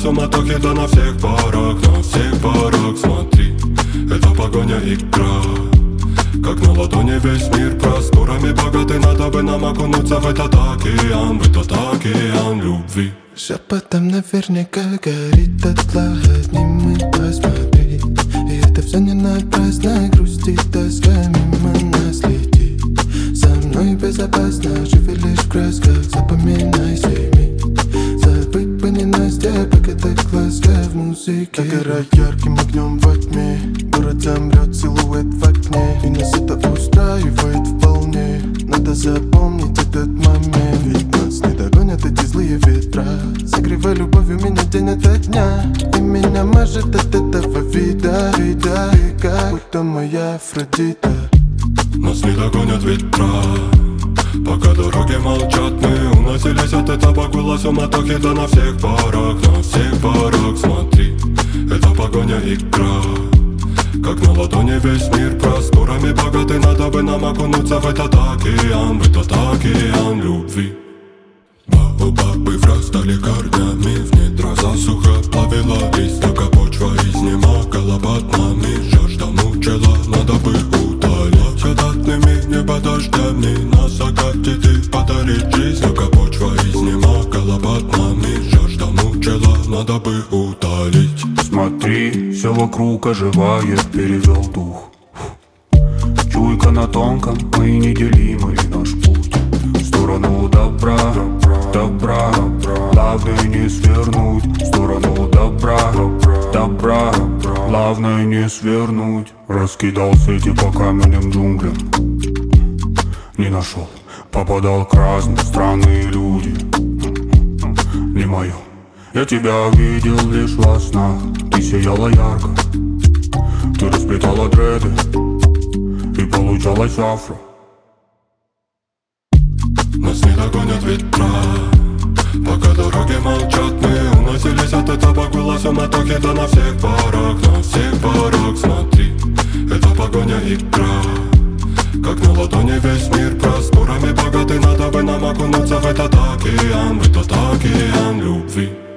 суматохи, да на всех парах, смотри. Это погоня, игра. Как на ладони весь мир, просторами богатый. Надо бы нам окунуться в этот океан любви. Шепотом наверняка горит дотла, одним и посмотри. И это все не напрасно, грусти, тоска мимо нас летит. Со мной безопасно, живи лишь в красках, запоминай семи. Забыть бы не Настя, пока так ласка в музыке. Догорай ярким огнем во тьме, город замрет, силуэт в окне. И нас это устраивает вполне. Надо запомнить этот момент, ведь нас не догонят эти злые ветра. Согревай любовью меня день ото дня, и меня мажет от этого вида. Ты как будто моя Афродита. Нас не догонят ветра, пока дороги молчат. Мы уносились от этапа гула суматохи, да на всех парах, смотри. Это погоня, игра. Как на ладони весь мир, просторами богатый. Надо бы нам окунуться в этот океан любви. Баобабы врастали корнями в недра, засуха плавила листья, почва изнемогала под нами. Жажда мучила, надо бы утолить чадатными небо дождями. На закате ты подарить жизнь, почва изнемогала под нами. Жажда мучила, надо бы утолить. Смотри, все вокруг оживает, перевел дух. Чуйка на тонком, мы неделимый наш путь. В сторону добра, главное не свернуть. В сторону добра, главное не свернуть. Раскидал сети по каменным джунглям, не нашел, попадал к разным странные люди. Не мое. Я тебя видел лишь во снах, ты сияла ярко, ты расплетала дреды, и получалось афро. Нас не догонят ветра, пока дороги молчат. Мы уносились от этапа гула суматохи, да на всех парах, смотри. Это погоня, игра. Как на ладони весь мир, просторами богатый. Надо бы нам окунуться в этот океан любви.